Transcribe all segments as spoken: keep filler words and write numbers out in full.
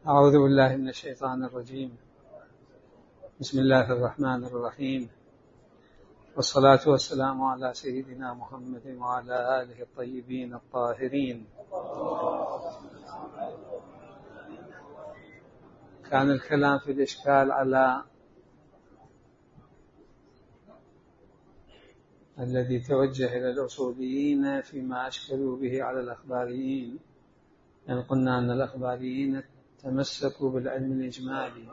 أعوذ بالله من الشيطان الرجيم. بسم الله الرحمن الرحيم، والصلاة والسلام على سيدنا محمد وعلى آله الطيبين الطاهرين. كان الكلام في الإشكال على الذي توجه إلى الأصوليين فيما أشكلوا به على الأخباريين، يعني قلنا أن الأخباريين تمسكوا بالعلم الإجمالي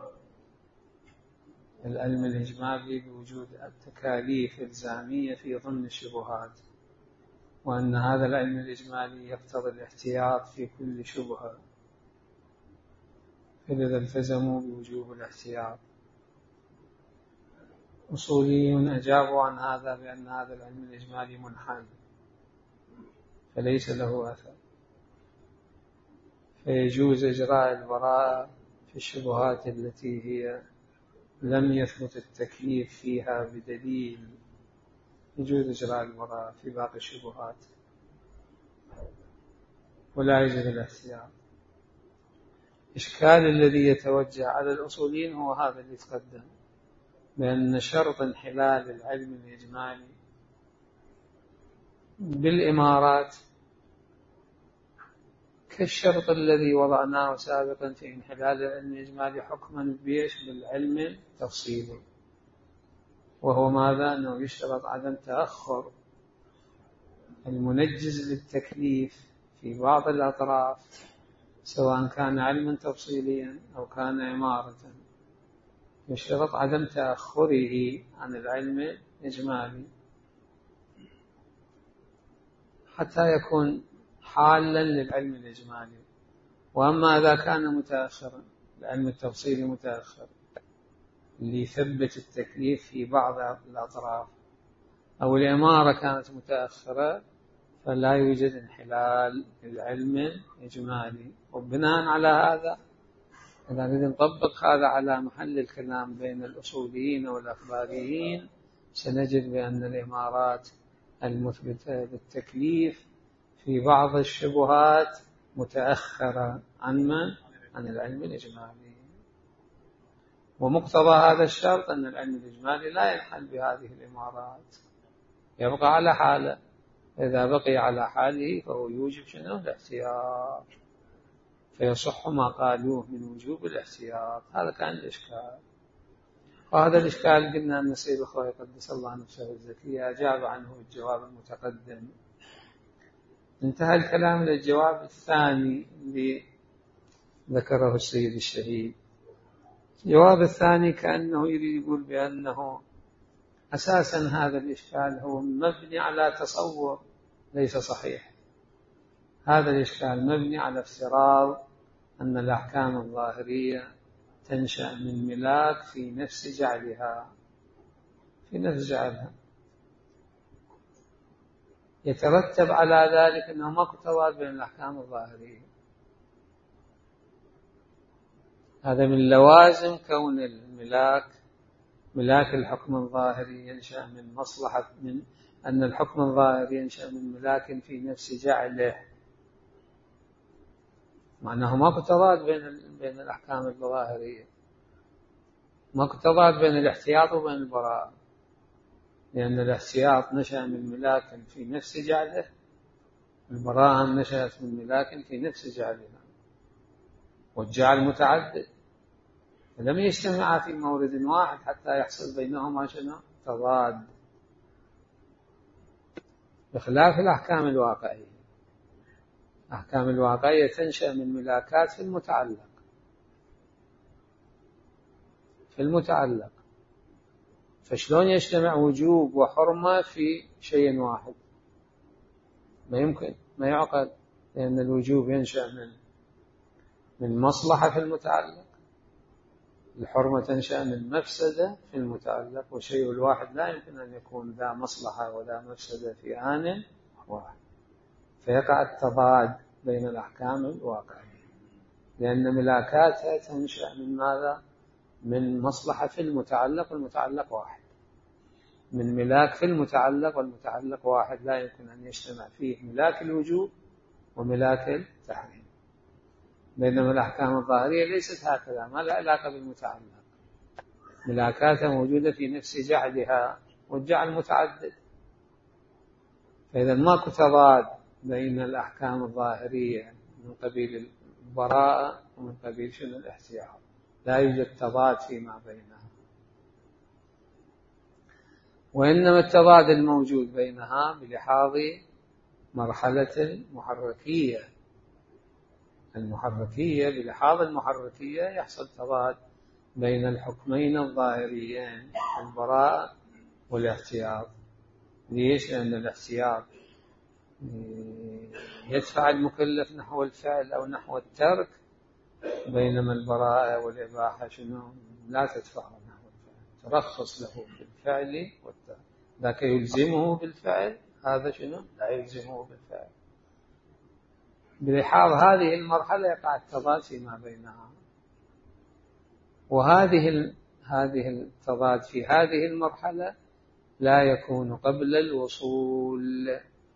العلم الإجمالي بوجود التكاليف الإلزامية في ضمن الشبهات، وأن هذا العلم الإجمالي يقتضي الاحتياط في كل شبهة، فلذا التزموا بوجوب الاحتياط. أصوليون أجابوا عن هذا بأن هذا العلم الإجمالي منحل فليس له أثر، فيجوز إجراء البراءة في الشبهات التي هي لم يثبت التكليف فيها بدليل، يجوز إجراء البراءة في باقي الشبهات ولا يجوز الاحتياط. الإشكال الذي يتوجه على الأصوليين هو هذا اللي تقدم، بأن شرط انحلال العلم الإجمالي بالإمارات كالشرط الذي وضعناه سابقا في انحلال العلم الإجمالي حكما بيش بالعلم التفصيلي، وهو ماذا؟ أنه يشترط عدم تأخر المنجز للتكليف في بعض الأطراف، سواء كان علما تفصيليا أو كان إمارة، يشترط عدم تأخره عن العلم الإجمالي حتى يكون حالا للعلم الإجمالي. وأما إذا كان متأخرا، العلم التفصيلي متأخر ليثبت التكليف في بعض الأطراف، أو الإمارة كانت متأخرة، فلا يوجد انحلال للعلم الإجمالي. وبناء على هذا إذا نريد نطبق هذا على محل الكلام بين الأصوليين والأخباريين، سنجد بأن الإمارات المثبتة للتكليف في بعض الشبهات متأخرة عن من؟ عن العلم الإجمالي. ومقتضى هذا الشرط أن العلم الإجمالي لا ينحل بهذه الإمارات، يبقى على حاله. إذا بقي على حاله فهو يوجب شنو؟ الاحتياط، فيصح ما قالوه من وجوب الاحتياط. هذا كان الإشكال، وهذا الإشكال قلنا أن السيد الخوئي قدس الله نفسه الزكية أجاب عنه الجواب المتقدم. انتهى الكلام إلى الجواب الثاني اللي ذكره السيد الشهيد. الجواب الثاني كأنه يريد يقول بأنه أساسا هذا الإشكال هو مبني على تصور ليس صحيح. هذا الإشكال مبني على افتراض أن الأحكام الظاهرية تنشأ من ملاك في نفس جعلها في نفس جعلها يترتب على ذلك أنه ماكو تضاد بين الأحكام الظاهرية. هذا من لوازم كون الملاك ملاك الحكم الظاهري ينشأ من مصلحة، من أن الحكم الظاهري ينشأ من ملاك في نفس جعله، معناه ماكو تضاد بين بين الأحكام الظاهرية، ماكو تضاد بين الاحتياط وبين البراءة، لأن الاحتياط نشأ من ملاك في نفس جعله، البراءة نشأت من ملاك في نفس جعلها، والجعل متعدد، لم يجتمعا في مورد واحد حتى يحصل بينهما شنو؟ تضاد، بخلاف الأحكام الواقعية. الأحكام الواقعية تنشأ من ملاكات في المتعلق في المتعلق فشلون يجتمع وجوب وحرمة في شيء واحد؟ ما يمكن، ما يعقل، لأن الوجوب ينشأ من من مصلحة في المتعلق، الحرمة تنشأ من مفسدة في المتعلق، والشيء الواحد لا يمكن أن يكون ذا مصلحة وذا مفسدة في آن واحد، فيقع التضاد بين الأحكام الواقعية، لأن ملاكاتها تنشأ من ماذا؟ من مصلحة في المتعلق، والمتعلق واحد، من ملاك في المتعلق، والمتعلق واحد، لا يمكن أن يجتمع فيه ملاك الوجوب وملاك التحريم. بينما الأحكام الظاهرية ليست هكذا، ما لها علاقة بالمتعلق، ملاكاتها موجودة في نفس جعلها، والجعل متعدد. فإذا ماكو تضاد بين الأحكام الظاهرية من قبيل البراءة ومن قبيل شنو الاحتياط، لا يوجد تضاد فيما بينها، وإنما التضاد الموجود بينها بلحاظ مرحلة المحركية. المحركية بلحاظ المحركية يحصل تضاد بين الحكمين الظاهريين البراءة والاحتياط. ليش؟ لأن الاحتياط يدفع المكلف نحو الفعل أو نحو الترك، بينما البراءة والإباحة شنو؟ لا تدفعه نحو الفعل، ترخص له في الفعل والترك. ذاك يلزمه بالفعل، هذا شنو؟ لا يلزمه بالفعل. بلحاظ هذه المرحلة يقع التضاد فيما بينها، وهذه ال... هذه التضاد في هذه المرحلة لا يكون قبل الوصول،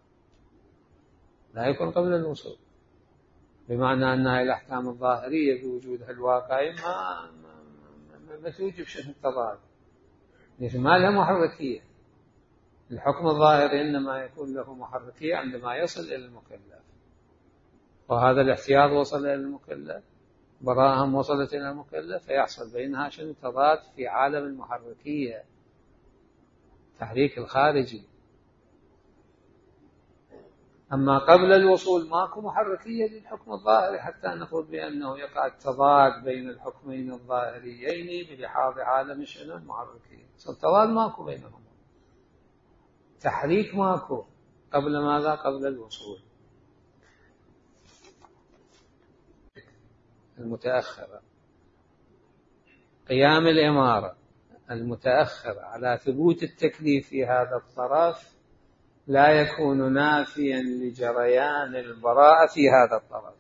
لا يكون قبل الوصول، بمعنى أن الأحكام الظاهرية بوجودها الواقعي ما ما, ما توجب شبه التضاد، ليش؟ ما لها محركية. الحكم الظاهري إنما يكون له محركية عندما يصل إلى المكلف، وهذا الاحتياط وصل إلى المكلف، براءة وصلت إلى المكلف، فيحصل بينها شنو؟ تضاد في عالم المحركية، تحريك الخارجي. أما قبل الوصول ماكو محركية للحكم الظاهري حتى نقول بأنه يقع التضاد بين الحكمين الظاهريين بلحاظ عالم شنو؟ المحركية. التضاد ماكو بينهم، تحريك ماكو. قبل ماذا؟ قبل الوصول. المتأخرة، قيام الإمارة المتأخر على ثبوت التكليف في هذا الطرف لا يكون نافيا لجريان البراءة في هذا الطرف،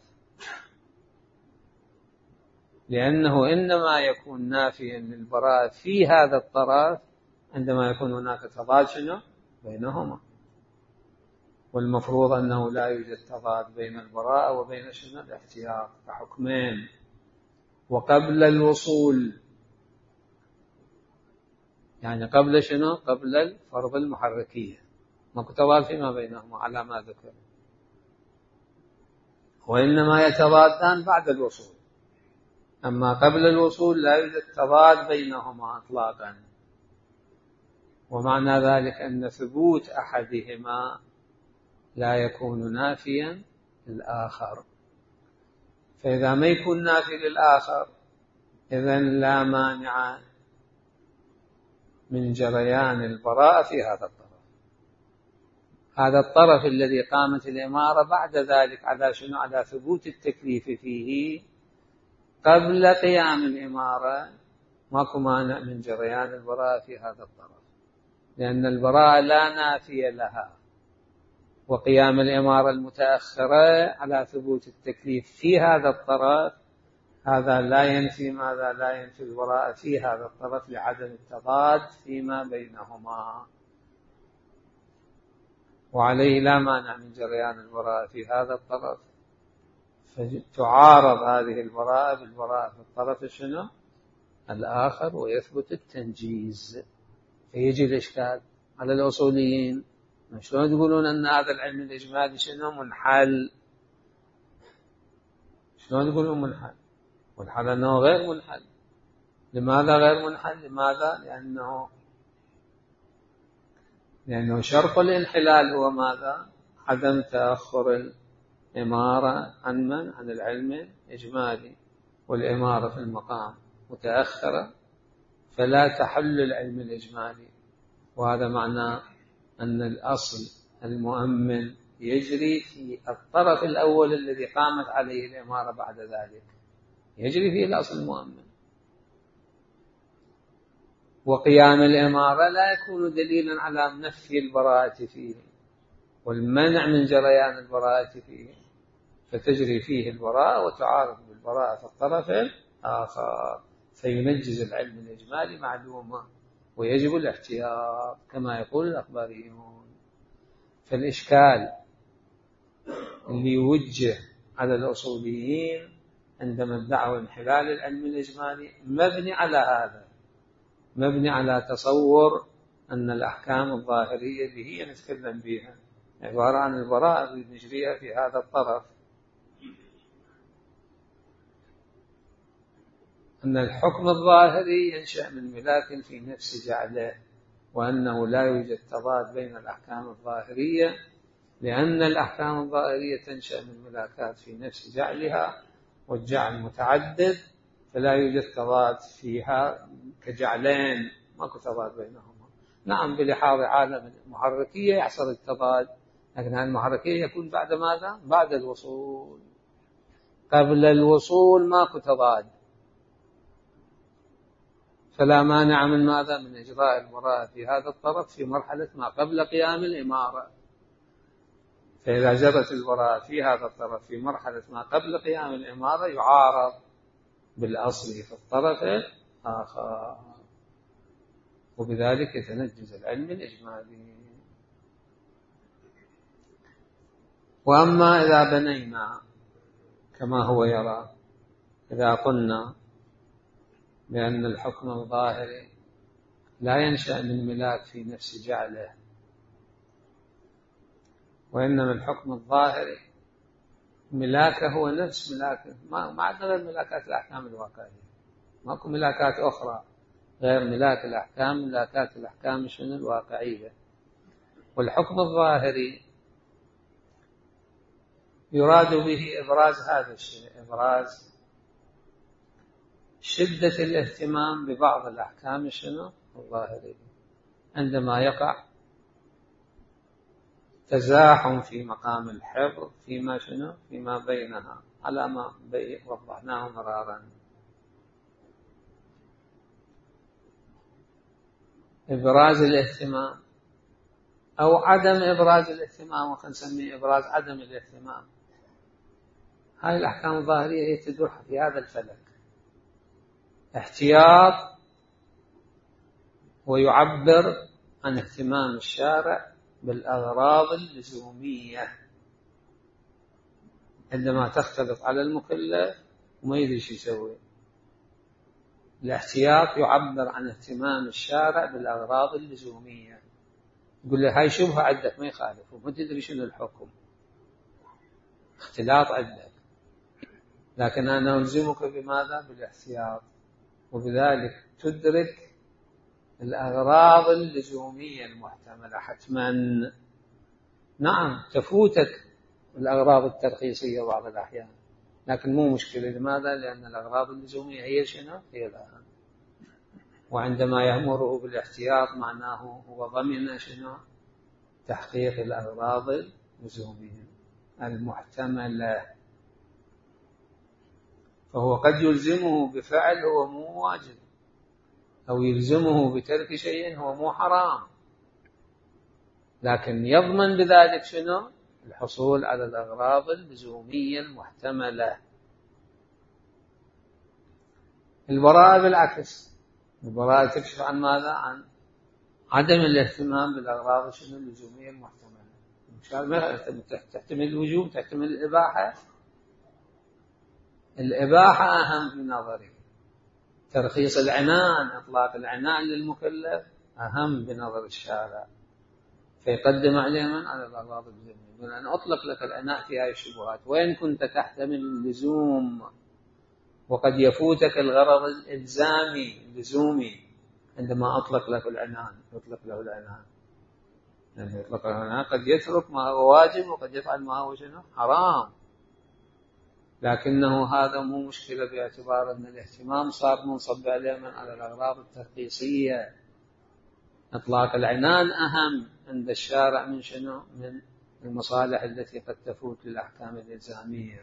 لأنه إنما يكون نافيا للبراءة في هذا الطرف عندما يكون هناك تضاد شنو؟ بينهما، والمفروض أنه لا يوجد تضاد بين البراءة وبين شنو؟ الاحتياط كحكمين. وقبل الوصول يعني قبل شنو؟ قبل الفرض المحركية، ماكو تضاد فيما بينهما على ما ذكر، وإنما يتضادان بعد الوصول. أما قبل الوصول لا يوجد تضاد بينهما إطلاقا، ومعنى ذلك أن ثبوت أحدهما لا يكون نافيا للآخر. فإذا ما يكون نافي للآخر إذن لا مانع من جريان البراءة في هذا الطرف. هذا الطرف الذي قامت الإمارة بعد ذلك على شنو؟ على ثبوت التكليف فيه قبل قيام الإمارة، ماكو مانع من جريان البراءة في هذا الطرف، لأن البراءة لا نافية لها، وقيام الإمارة المتأخرة على ثبوت التكليف في هذا الطرف هذا لا ينفي ماذا؟ لا ينفي البراءة في هذا الطرف لعدم التضاد فيما بينهما، وعليه لا مانع من جريان البراءة في هذا الطرف، فتعارض هذه البراءة بالبراءة في الطرف شنو؟ الآخر، ويثبت التنجيز. فيجي الإشكال على الأصوليين، شلون تقولون أن هذا العلم الإجمالي شنو؟ منحل. شلون تقولون منحل؟ منحل أنه غير منحل. لماذا غير منحل؟ لماذا؟ لأنه لأنه شرط الانحلال هو ماذا؟ عدم تأخر الإمارة عن من؟ عن العلم الإجمالي، والإمارة في المقام متأخرة فلا تحل العلم الإجمالي، وهذا معناه أن الأصل المؤمن يجري في الطرف الأول الذي قامت عليه الإمارة، بعد ذلك يجري فيه الأصل المؤمن. وقيام الإمارة لا يكون دليلا على نفي البراءة فيه والمنع من جريان البراءة فيه، فتجري فيه البراءة وتعارض بالبراءة في الطرف الآخر، فينجز العلم الإجمالي معلومة، ويجب الاحتياط كما يقول الأخباريون. فالإشكال اللي يوجه على الأصوليين عندما ادعوا انحلال العلم الإجمالي مبني على هذا، مبني على تصور أن الأحكام الظاهرية اللي هي نتكلم بها عبارة عن البراءة اللي نجريها في هذا الطرف، أن الحكم الظاهري ينشأ من ملاك في نفس جعله، وأنه لا يوجد تضاد بين الأحكام الظاهرية، لأن الأحكام الظاهرية تنشأ من ملاكات في نفس جعلها، والجعل متعدد فلا يوجد تضاد فيها كجعلين، ماكو تضاد بينهما. نعم بلحاظ عالم المحركية يحصل التضاد، لكن هذه المحركية يكون بعد ماذا؟ بعد الوصول. قبل الوصول ماكو تضاد، فلا مانع من ماذا؟ من إجراء البراءة في هذا الطرف في مرحلة ما قبل قيام الإمارة. فإذا جرت البراءة في هذا الطرف في مرحلة ما قبل قيام الإمارة يعارض بالأصل في الطرف الآخر، وبذلك يتنجز العلم الإجمالي. وأما إذا بنينا كما هو يرى، إذا قلنا بأن الحكم الظاهري لا ينشأ من ملاك في نفس جعله، وإنما الحكم الظاهري ملاكه هو نفس ملاكه، ما عندنا غير ملاكات الأحكام الواقعية، ماكو ملاكات أخرى غير ملاك الأحكام، ملاكات الأحكام شنو؟ الواقعية. والحكم الظاهري يراد به إبراز هذا الشيء، إبراز شدة الاهتمام ببعض الأحكام شنو؟ الظاهرية، عندما يقع تزاحم في مقام الحفظ فيما شنو؟ فيما بينها، على ما وضحناه مرارا. إبراز الاهتمام أو عدم إبراز الاهتمام، وخلينا نسميه إبراز عدم الاهتمام، هذه الأحكام الظاهرية هي تدور في هذا الفلك، احتياط ويعبر عن اهتمام الشارع بالأغراض اللزومية عندما تختلط على المكلف وما يدري شو يسوي. الاحتياط يعبر عن اهتمام الشارع بالأغراض اللزومية، يقول له هاي شبهة عندك ما يخالف وما تدري شنو الحكم، اختلاط عندك، لكن أنا ألزمك بماذا؟ بالاحتياط، وبذلك تدرك الأغراض اللزومية المحتملة حتما. نعم تفوتك الأغراض الترخيصية بعض الأحيان، لكن مو مشكلة. لماذا؟ لأن الأغراض اللزومية هي شنو؟ هي الأهم. وعندما يأمره بالاحتياط معناه هو ضمن شنو؟ تحقيق الأغراض اللزومية المحتملة. فهو قد يلزمه بفعل هو مو واجب، أو يلزمه بترك شيء هو مو حرام، لكن يضمن بذلك شنو؟ الحصول على الأغراض اللزومية المحتملة. البراءة بالعكس، البراءة تكشف عن ماذا؟ عن عدم الاهتمام بالأغراض شنو؟ اللزومية المحتملة. تحتمل الوجوب، تحتمل الإباحة، الإباحة أهم في نظري، ترخيص العنان، إطلاق العنان للمكلف أهم بنظر الشارع، فيقدم عليه من؟ على الأغراض اللزومية. يقول أنا أطلق لك العناء في هذه الشبهات وإن كنت تحتمل اللزوم، وقد يفوتك الغرض الإلزامي اللزومي عندما أطلق لك العنان. يطلق له العنان، يعني يطلق له العنان قد يترك ما هو واجب وقد يفعل ما هو شنو؟ حرام، لكنه هذا مو مشكلة باعتبار أن الاهتمام صار منصب عليه من على الأغراض الترخيصية. إطلاق العنان أهم عند الشارع من شنو؟ من المصالح التي قد تفوت للأحكام الإلزامية.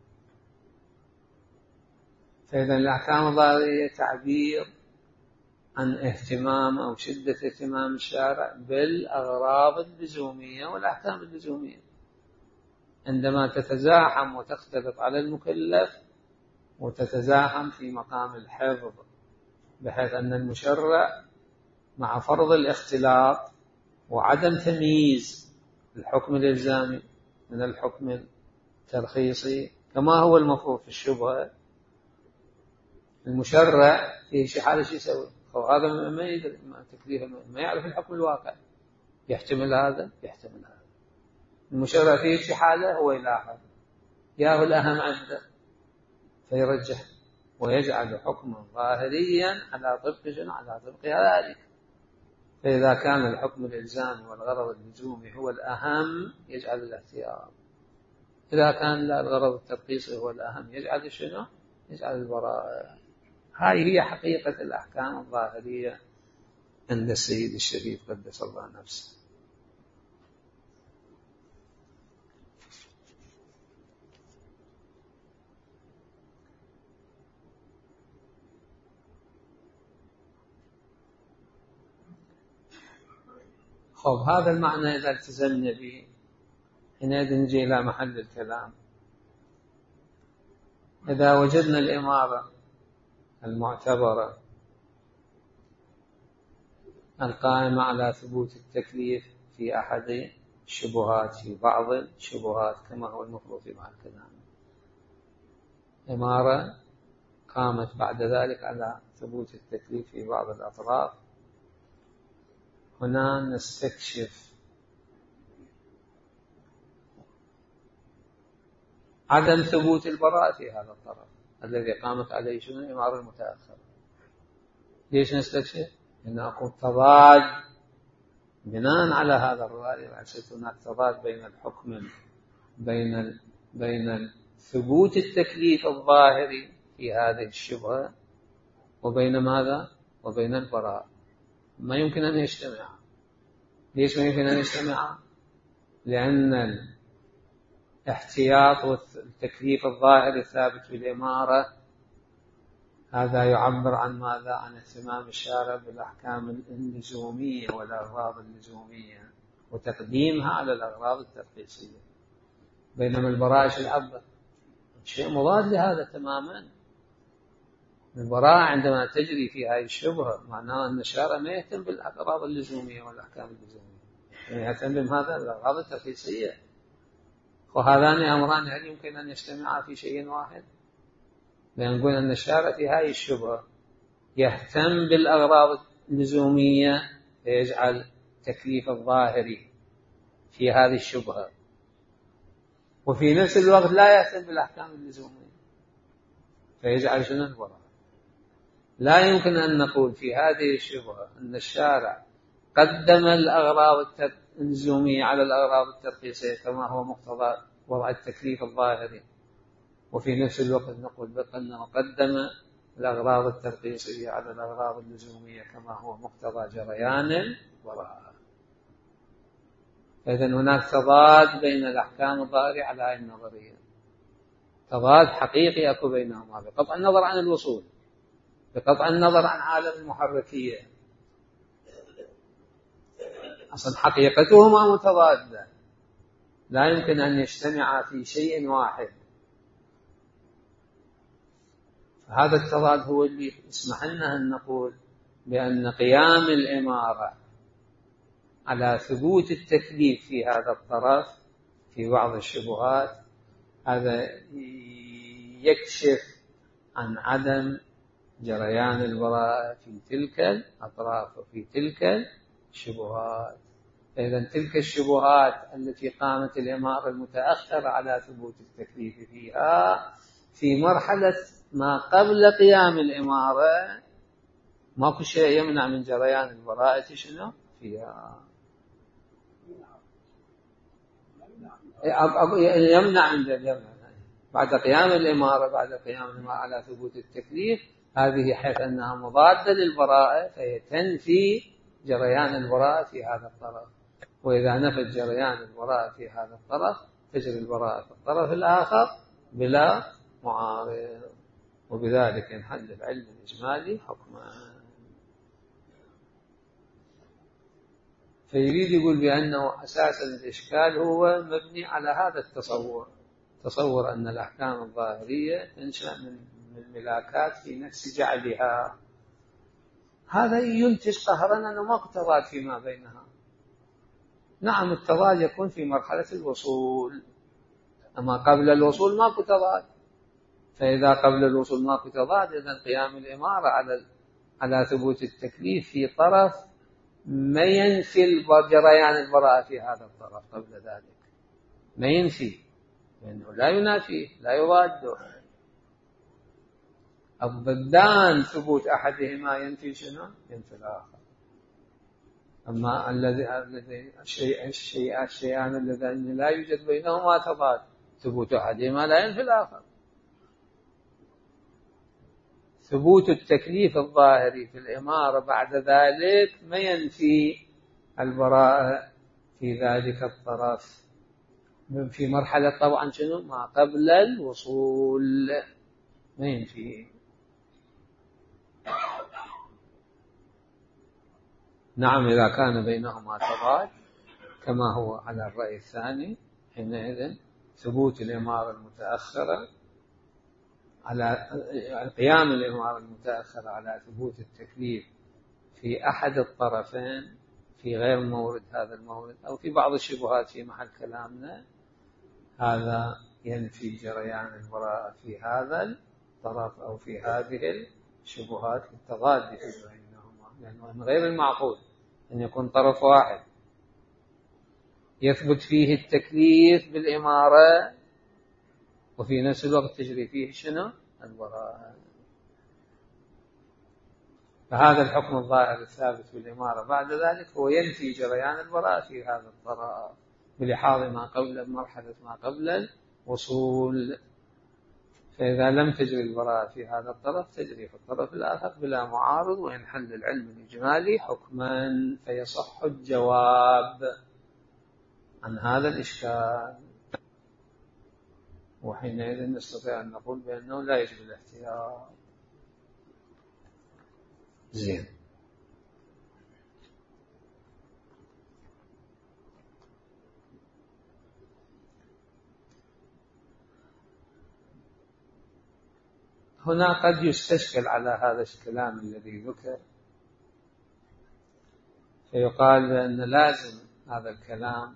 فإذا الأحكام الظاهرية تعبير عن اهتمام أو شدة اهتمام الشارع بالأغراض اللزومية والأحكام اللزومية عندما تتزاحم وتختلط على المكلف وتتزاحم في مقام الحفظ، بحيث أن المشرع مع فرض الاختلاط وعدم تمييز الحكم الإلزامي من الحكم الترخيصي كما هو المفروض في الشبهة، المشرع في شي حالة شو يسوي؟ وهذا ما يدري ما تكليفه ما يعرف الحكم الواقع، يحتمل هذا يحتمل هذا. المشرع في شي حالة هو يلاحظ ياهو الأهم عنده فيرجح ويجعل حكما ظاهريا على طبق شنو؟ على طبق ذلك. فإذا كان الحكم الإلزامي والغرض اللزومي هو الأهم يجعل الاحتياط، إذا كان لا الغرض الترخيصي هو الأهم يجعل شنو؟ يجعل البراءة. هذه هي حقيقة الأحكام الظاهرية عند السيد الشريف قدس الله نفسه. خب هذا المعنى إذا التزمنا به حينئذ نجي إلى محل الكلام. إذا وجدنا الإمارة المعتبرة القائمة على ثبوت التكليف في أحد الشبهات في بعض الشبهات كما هو المفروض مع الكلام، إمارة قامت بعد ذلك على ثبوت التكليف في بعض الأطراف، هنا نستكشف عدم ثبوت البراءة في هذا الطرف الذي قامت عليه شنو الإمارة المتأخرة. ليش نستكشف؟ إن أكون تضاد بناء على هذا الرأي، ليست هناك تضاد بين الحكم بين بين ثبوت التكليف الظاهري في هذه الشبهة وبين ماذا؟ وبين البراءة. ما يمكن أن يجتمع. ليش ما يمكن أن يجتمع؟ لأن الاحتياط والتكليف الظاهر الثابت في الإمارة هذا يعبر عن ماذا؟ عن اهتمام الشارع بالأحكام اللزومية والأغراض اللزومية وتقديمها على الأغراض الترخيصية، بينما البراءة يعبر شيء مضاد لهذا تماما. البراءة عندما تجري في هذه الشبهة معناه أن الشارع ما يهتم بالأغراض اللزومية والأحكام اللزومية، يعني يهتم بهذا الأغراض الترخيصية. وهذان أمران هل يمكن أن يجتمعا في شيء واحد؟ لنقول أن الشارع في هذه الشبهة يهتم بالأغراض اللزومية فيجعل تكليف الظاهري في هذه الشبهة، وفي نفس الوقت لا يهتم بالأحكام اللزومية فيجعل شنو البراءة. لا يمكن أن نقول في هذه الشبهة أن الشارع قدم الأغراض اللزومية على الأغراض الترخيصية كما هو مقتضى وضع التكليف الظاهري، وفي نفس الوقت نقول بأنه قدم الأغراض الترخيصية على الأغراض اللزومية كما هو مقتضى جريان البراءة. إذن هناك تضاد بين الأحكام الظاهرة على هذه النظرية، تضاد حقيقي أكو بينهما بقطع النظر عن الوصول، بقطع النظر عن عالم المحركية، أصلا حقيقتهما متضادة لا يمكن أن يجتمعا في شيء واحد. هذا التضاد هو اللي يسمح لنا أن نقول بأن قيام الإمارة على ثبوت التكليف في هذا الطرف في بعض الشبهات هذا يكشف عن عدم جريان البراءة في تلك الأطراف وفي تلك الشبهات. إذن تلك الشبهات التي قامت الإمارة المتأخرة على ثبوت التكليف فيها في مرحلة ما قبل قيام الإمارة ماكو شيء يمنع من جريان البراءة شنو فيها، يمنع من يمنع بعد قيام الإمارة بعد قيام الإمارة على ثبوت التكليف، هذه حيث أنها مضادة للبراءة فهي تنفي جريان البراءة في هذا الطرف، وإذا نفت جريان البراءة في هذا الطرف تجري البراءة في الطرف الآخر بلا معارض، وبذلك ينحل العلم الإجمالي حكما. فيريد يقول بأنه أساسا الإشكال هو مبني على هذا التصور، تصور أن الأحكام الظاهرية تنشأ من الملاكات في نفس جعلها، هذا ينتج قهرا أنه ما تضاد فيما بينها. نعم التضاد يكون في مرحلة الوصول، أما قبل الوصول ما تضاد، فإذا قبل الوصول ماكو تضاد، إذن قيام الإمارة على على ثبوت التكليف في طرف ما ينفي جريان البراءة في هذا الطرف قبل ذلك، ما ينفي، لأنه يعني لا ينافيه لا يضاده. الضدان ثبوت أحدهما ينفي شنو؟ ينفي الآخر. أما الذي الذي الشيء الشيء الشيئان اللذان لا يوجد بينهما تضاد، ثبوت أحدهما لا ينفي الآخر. ثبوت التكليف الظاهري في الإمارة بعد ذلك ما ينفي البراءة في ذلك الطرف في مرحلة طبعا شنو؟ ما قبل الوصول، ما ينفي. نعم إذا كان بينهما تضاد كما هو على الرأي الثاني، حينئذ ثبوت الإمارة المتأخرة على قيام الإمارة المتأخرة على ثبوت التكليف في أحد الطرفين في غير مورد هذا المورد أو في بعض الشبهات في محل كلامنا، هذا ينفي جريان البراءة في هذا الطرف أو في هذه الشبهات التضاد بينهما، لأنه من غير المعقول أن يكون طرف واحد يثبت فيه التكليف بالإمارة وفي نفس الوقت تجري فيه شنو؟ البراءة. فهذا الحكم الظاهر الثابت بالإمارة بعد ذلك هو ينفي جريان البراءة في هذا الطرف بلحاظ ما قبل مرحلة ما قبل الوصول. فإذا لم تجري البراءة في هذا الطرف تجري في الطرف الآخر بلا معارض، وينحل العلم الإجمالي حكما فيصح الجواب عن هذا الإشكال، وحينئذ نستطيع أن نقول بأنه لا يجب الاحتياط. زين. هنا قد يستشكل على هذا الكلام الذي ذكر، فيقال بأن لازم هذا الكلام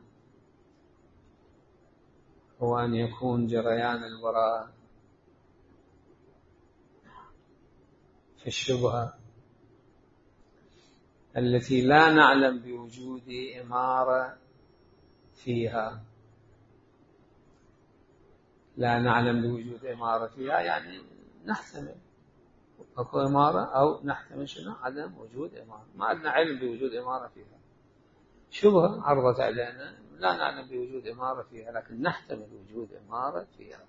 هو أن يكون جريان البراءة في الشبهة التي لا نعلم بوجود إمارة فيها، لا نعلم بوجود إمارة فيها يعني نحتمل أكو إمارة أو نحتمل شنو؟ عدم وجود إمارة، ما عندنا علم بوجود إمارة فيها. شبهة عرضت علينا لا نعلم بوجود إمارة فيها لكن نحتمل وجود إمارة فيها.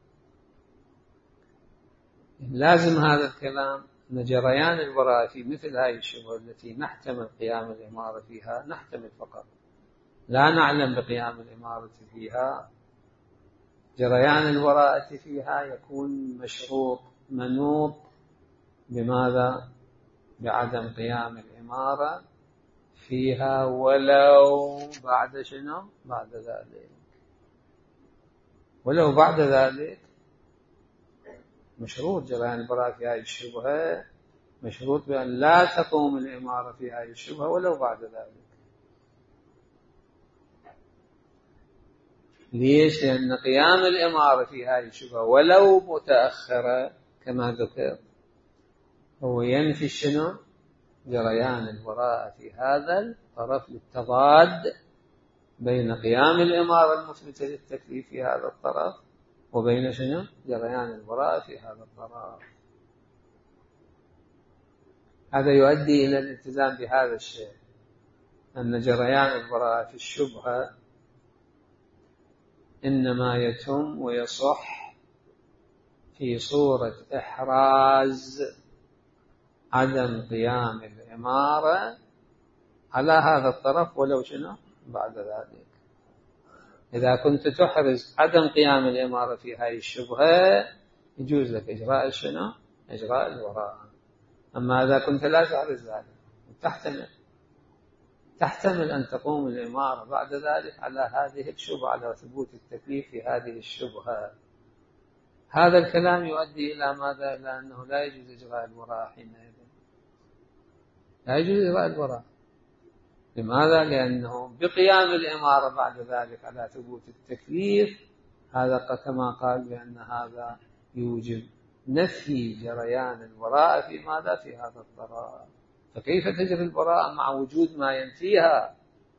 لازم هذا الكلام أن جريان البراءة في مثل هذه الشبهة التي نحتمل قيام الإمارة فيها، نحتمل فقط لا نعلم بقيام الإمارة فيها، جريان البراءة فيها يكون مشروط منوط بماذا؟ بعدم قيام الإمارة فيها ولو بعد شنو؟ بعد ذلك، ولو بعد ذلك مشروط جريان البراءة في هذه الشبهة، مشروط بأن لا تقوم الإمارة في هذه الشبهة ولو بعد ذلك. ليش؟ لأن قيام الإمارة في هذه الشبهة ولو متأخرة كما ذكر هو ينفي شنو؟ جريان البراءة في هذا الطرف للتضاد بين قيام الإمارة المثبتة للتكليف في هذا الطرف وبين شنو؟ جريان البراءة في هذا الطرف. هذا يؤدي إلى الالتزام بهذا الشيء، أن جريان البراءة في الشبهة إنما يتم ويصح في صورة إحراز عدم قيام الإمارة على هذا الطرف ولو شنو؟ بعد ذلك. إذا كنت تحرز عدم قيام الإمارة في هذه الشبهة يجوز لك إجراء شنو؟ إجراء البراءة. أما إذا كنت لا تحرز ذلك تحتمل تحتمل أن تقوم الإمارة بعد ذلك على هذه الشبهة، على ثبوت التكليف في هذه الشبهة، هذا الكلام يؤدي إلى ماذا؟ إلى أنه لا يجوز إجراء البراءة حينئذ، لا يجوز إجراء البراءة. لماذا؟ لأنه بقيام الإمارة بعد ذلك على ثبوت التكليف، هذا كما قال بأن هذا يوجب نفي جريان البراءة في ماذا؟ في هذا الطرف. فكيف تجري البراءة مع وجود ما ينفيها؟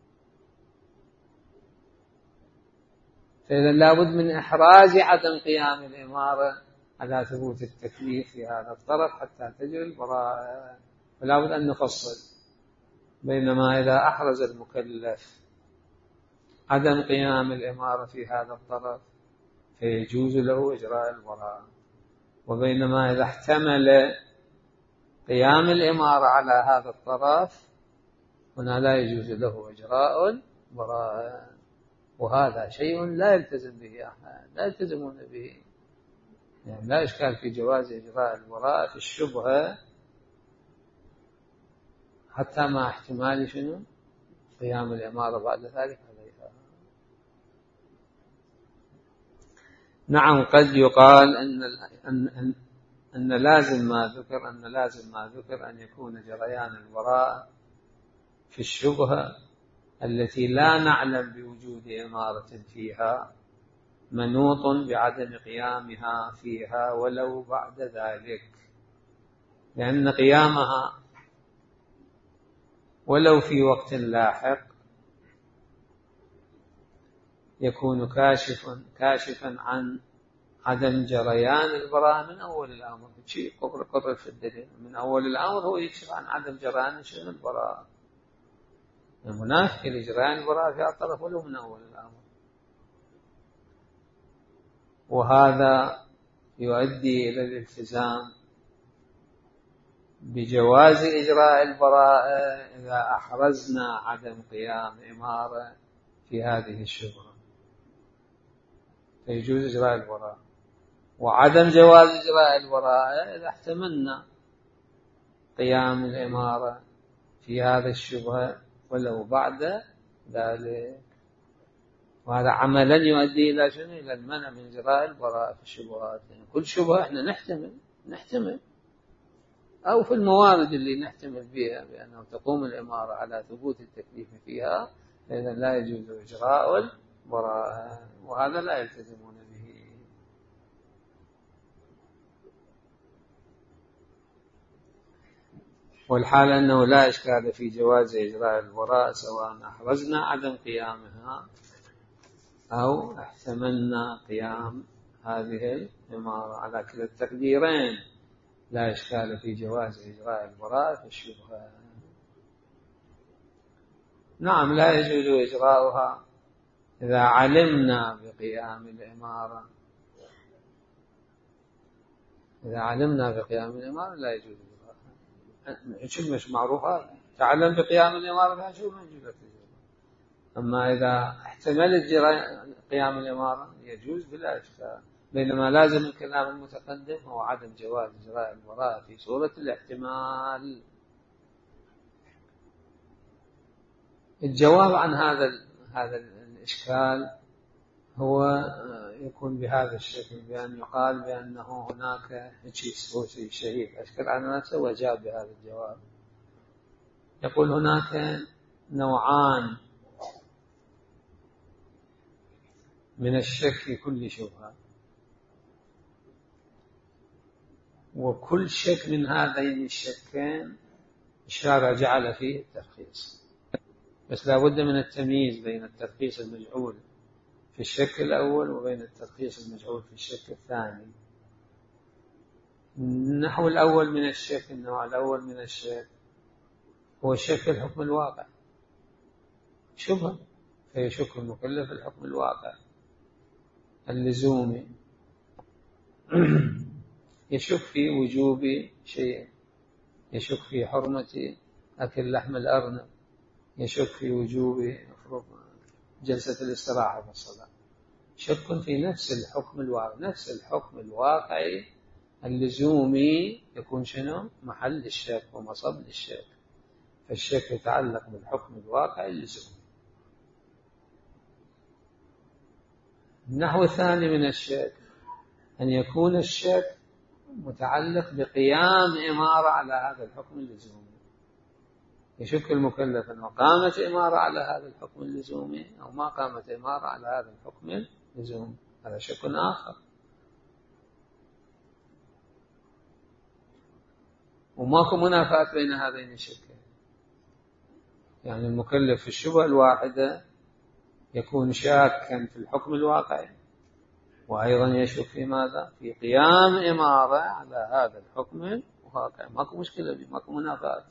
فإذا لابد من إحراز عدم قيام الإمارة على ثبوت التكليف في هذا الطرف حتى تجري البراءة. فلا بد أن نفصل. بينما إذا أحرز المكلف عدم قيام الإمارة في هذا الطرف فيجوز له إجراء البراءة، وبينما إذا احتمل قيام الإمارة على هذا الطرف هنا لا يجوز له إجراء البراءة. وهذا شيء لا يلتزم به أحد، لا يلتزمون به، يعني لا إشكال في جواز إجراء البراءة في الشبهة حتى مع احتمال شنو؟ قيام الإمارة بعد ذلك عليها. نعم، قد يقال أن أن أن, أن لازم ما ذكر أن لازم ما ذكر أن يكون جريان البراءة في الشبهة التي لا نعلم بوجود إمارة فيها منوط بعدم قيامها فيها ولو بعد ذلك، لأن قيامها ولو في وقت لاحق يكون كاشفا كاشفا عن عدم جريان البراءة من أول الأمر. شيء قرر قرر في الدليل من أول الأمر هو يكشف عن عدم جريان شنو البراءة، المنافق لجريان البراءة في الطرف ولو من أول الأمر. وهذا يؤدي إلى الالتزام بجواز إجراء البراءة إذا أحرزنا عدم قيام إمارة في هذه الشبهة فيجوز إجراء البراءة، وعدم جواز إجراء البراءة إذا احتملنا قيام الإمارة في هذه الشبهة ولو بعد ذلك. وهذا عملا يؤدي إلى شنو؟ إلى المنع من إجراء البراءة في الشبهات. يعني كل شبهة احنا نحتمل نحتمل أو في الموارد اللي نحتمل بها بأنه تقوم الإمارة على ثبوت التكليف فيها فإذا لا يجوز إجراء البراءة، وهذا لا يلتزمون به. والحال أنه لا إشكال في جواز إجراء البراءة سواء أحرزنا عدم قيامها أو احتملنا قيام هذه الإمارة، على كلا التقديرين لا إشكال في جواز إجراء البراءة في الشبهة. نعم، لا يجوز إجراؤها إذا علمنا بقيام الإمارة، إذا علمنا بقيام الإمارة لا يجوز إجراؤها. شو مش معروفة؟ تعلم بقيام الإمارة لا شو ما يجوز إجراؤها. أما إذا احتملت قيام الإمارة يجوز بلا إشكال. بينما لازم الكلام المتقدم هو عدم جواز إجراء البراءة في صورة الاحتمال. الجواب عن هذا هذا الإشكال هو يكون بهذا الشكل، بأن يقال بأنه هناك شيء شهيد أشكال على نفسه وجاب بهذا الجواب. يقول هناك نوعان من الشك في كل شبهة، وكل شك من هذين الشكين الشارع جعل فيه الترخيص، بس لا بد من التمييز بين الترخيص المجعول في الشك الأول وبين الترخيص المجعول في الشك الثاني. النحو الأول من الشك، النوع الأول من الشك هو الشك في الحكم الواقع، شبهة فيشك المكلف الحكم الواقع اللزومي، يشك في وجوب شيء، يشك في حرمة أكل لحم الأرنب، يشك في وجوب جلسة الاستراحة في الصلاة. شك في نفس الحكم الواقع، نفس الحكم الواقعي اللزومي يكون شنو؟ محل الشك ومصب للشك. فالشك يتعلق بالحكم الواقعي اللزومي. النحو الثاني من الشك أن يكون الشك متعلق بقيام إمارة على هذا الحكم اللزومي، يشك المكلف أنه قامت إمارة على هذا الحكم اللزومي أو ما قامت إمارة على هذا الحكم اللزومي، هذا شك آخر. وماكو منافاة بين هذين الشكين. يعني المكلف في الشبهة الواحدة يكون شاكا في الحكم الواقعي، وأيضا يشك في ماذا؟ في قيام إمارة على هذا الحكم الواقعي. ماكو مشكلة بي، ماكو منافاة.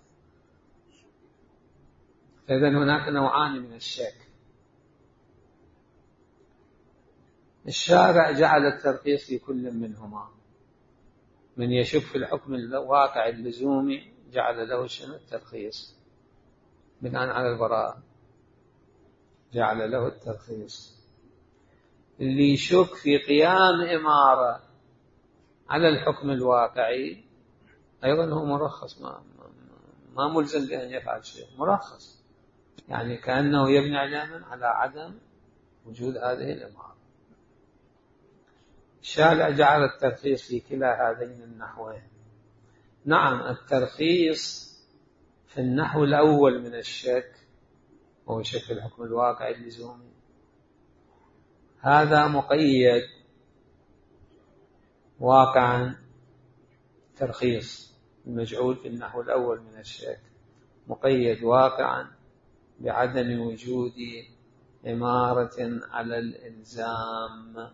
فإذا هناك نوعان من الشك. الشارع جعل الترخيص في كل منهما. من يشك في الحكم الواقع اللزومي جعل له شنو؟ الترخيص بناء على البراءة، جعل له الترخيص. اللي يشك في قيام إمارة على الحكم الواقعي أيضا هو مرخص، ما, ما ملزم بأن يفعل شيء، مرخص. يعني كأنه يبني علما على عدم وجود هذه الإمارة. الشارع جعل الترخيص في كلا هذين النحوين. نعم، الترخيص في النحو الأول من الشك وهو شك في الحكم الواقعي اللزومي، هذا مقيد واقعا. ترخيص المجعول في النحو الأول من الشك مقيد واقعا بعدم وجود إمارة على الإلزام.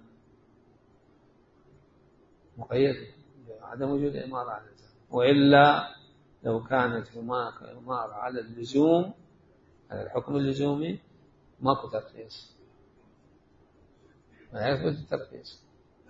مقيد بعدم وجود إمارة على الإلزام، وإلا لو كانت هناك إمارة على اللزوم، على الحكم اللزومي، ماكو ترخيص، ما يثبت الترخيص.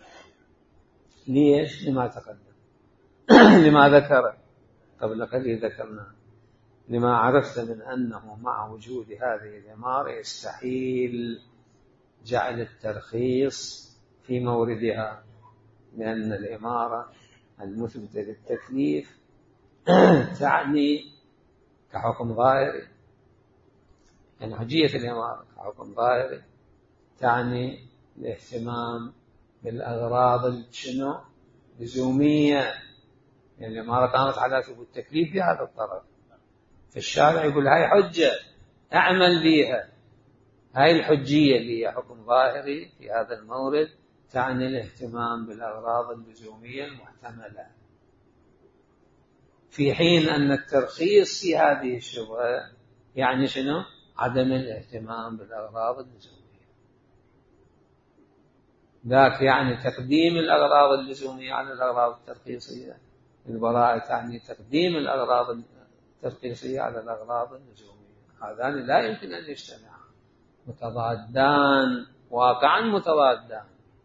ليش؟ لما تقدم لما ذكر قبل قليل ذكرنا، لما عرفت من أنه مع وجود هذه الإمارة يستحيل جعل الترخيص في موردها، لأن الإمارة المثبتة للتكليف تعني كحكم ظاهري، يعني حجية الإمارة كحكم ظاهري تعني الاهتمام بالأغراض الشنو لزومية. يعني الإمارة قامت على ثبوت التكليف في هذا الطرف، في الشارع يقول هاي حجة أعمل بها. هاي الحجية اللي هي حكم ظاهري في هذا المورد تعني الاهتمام بالأغراض اللزومية المحتملة، في حين أن الترخيص في هذه الشبهة يعني شنو؟ عدم الاهتمام بالأغراض اللزومية. ذاك يعني تقديم الأغراض اللزومية على الأغراض الترخيصية. البراءة تعني تقديم الأغراض الترخيصية على الأغراض اللزومية. هذان لا يمكن أن يجتمعا، متضادان واقعا، متضادان.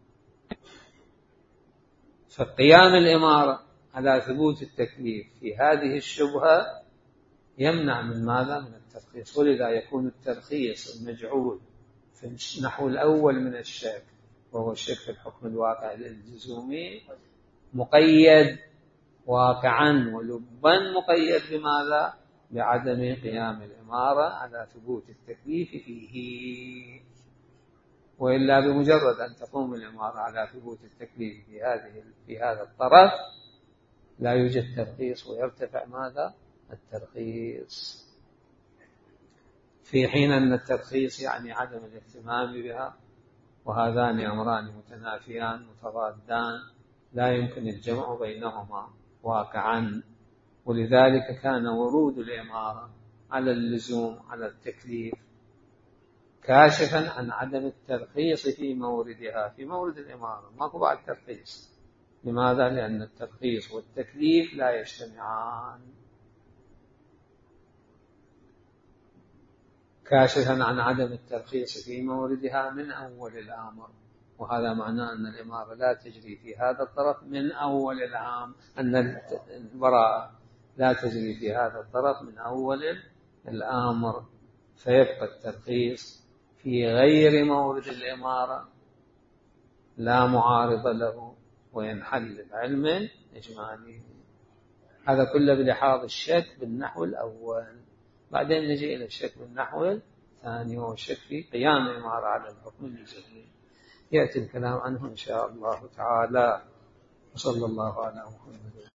فقيام الإمارة على ثبوت التكليف في هذه الشبهة يمنع من ماذا؟ من الترخيص. ولذا يكون الترخيص المجعول في النحو الأول من الشك وهو الشك في الحكم الواقع اللزومي مقيد واقعا ولبا، مقيد بماذا؟ بعدم قيام الإمارة على ثبوت التكليف فيه. وإلا بمجرد أن تقوم الإمارة على ثبوت التكليف في هذه في هذا الطرف لا يوجد ترخيص ويرتفع ماذا؟ الترخيص. في حين أن الترخيص يعني عدم الاهتمام بها، وهذان أمران متنافيان متضادان لا يمكن الجمع بينهما واقعا. ولذلك كان ورود الإمارة على اللزوم على التكليف كاشفا عن عدم الترخيص في موردها، في مورد الإمارة ماكو بعد ترخيص. لماذا؟ لأن الترخيص والتكليف لا يجتمعان. كاشفا عن عدم الترخيص في موردها من أول الأمر، وهذا معناه أن الإمارة لا تجري في هذا الطرف من أول العام، أن البراءة لا تجري في هذا الطرف من أول الأمر، فيبقى الترخيص في غير مورد الإمارة لا معارض له وينحل العلم إجمالي. هذا كله بلحاظ الشك بالنحو الأول. بعدين نجي إلى الشك بالنحو الثاني وهو الشك في قيام الإمارة على الحكم اللزومي، يأتي الكلام عنه إن شاء الله تعالى. وصلى الله على محمد.